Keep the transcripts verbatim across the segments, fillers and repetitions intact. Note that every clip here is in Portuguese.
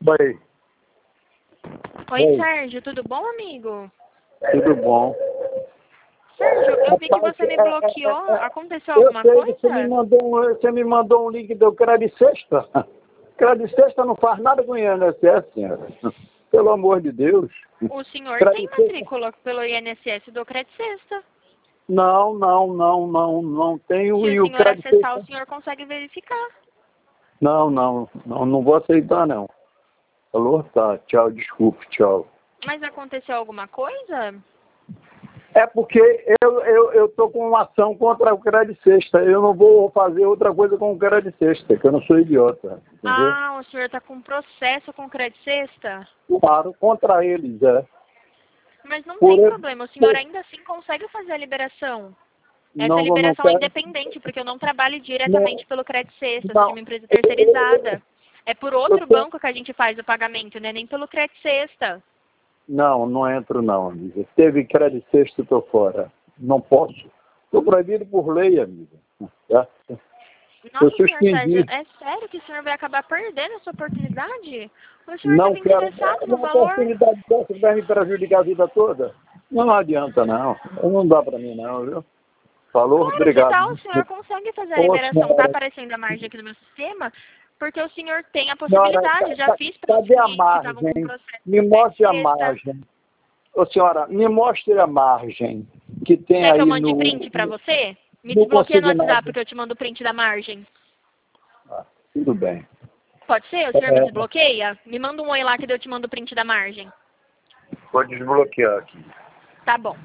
Oi. Oi, Oi. Sérgio, tudo bom, amigo? Tudo bom? Sérgio, eu vi que Rapaz, você me é, é, bloqueou. é, é, Aconteceu eu alguma sei que você me coisa? mandou um, você me mandou um link do Crédito Sexta. Crédito Sexta não faz nada com o I N S S, senhora. Pelo amor de Deus. O senhor tem Crédito Sexta. matrícula pelo I N S S do Crédito Sexta. Não, não, não, não, não tenho. Se E o o senhor Crédito acessar, o Sexta? senhor consegue verificar. Não, não, não, não vou aceitar, não. Falou? Tá, tchau, desculpe, tchau. Mas aconteceu alguma coisa? É porque eu eu eu tô com uma ação contra o Crédito Sexta. Eu não vou fazer outra coisa com o Crédito Sexta, que eu não sou idiota, entendeu? Ah, o senhor está com processo com o Crédito Sexta? Claro, contra eles, é. Mas não Por, tem problema, o senhor por, ainda assim consegue fazer a liberação. Essa não, vou- não liberação é quero. independente, porque eu não trabalho Não, diretamente pelo Crédito Sexta, eu sou de não. uma empresa terceirizada. É por Eu outro tenho, banco que a gente faz o pagamento, né? Nem pelo Crédito Sexta. não, não entro não, amiga. Teve Crédito Sexta, eu tô fora. Não posso. Estou proibido por lei, amiga. Tá? Eu Nossa, senhor Sérgio, suspendi. é sério que o senhor vai acabar perdendo essa oportunidade? O senhor Não estava quero. interessado no Uma valor? oportunidade dessa vai me prejudicar a vida toda? Não adianta, não. Não dá para mim, não, viu? Falou? Claro que Obrigado. dá, o senhor consegue fazer a Ô, liberação. Tá senhora. aparecendo a margem aqui no meu sistema? Porque o senhor tem a Senhora, possibilidade. Eu já ca- fiz para outros cadê a clientes que estavam com margem? processo Me de Crédito mostre a Sexta. margem. Ô, senhora, me mostre a margem que tem Quer que eu aí mande no... print para você? Me Não desbloqueia no consigo WhatsApp nada. que eu te mando o print da margem. Ah, tudo bem. Pode ser? O senhor me É, desbloqueia? Me manda um oi lá que eu te mando o print da margem. vou desbloquear aqui. Tá bom.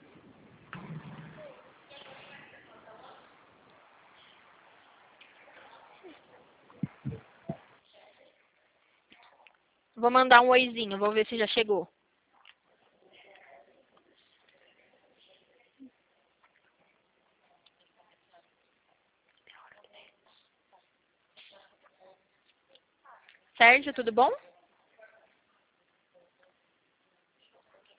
Vou mandar um oizinho, vou ver se já chegou. Sérgio, tudo bom?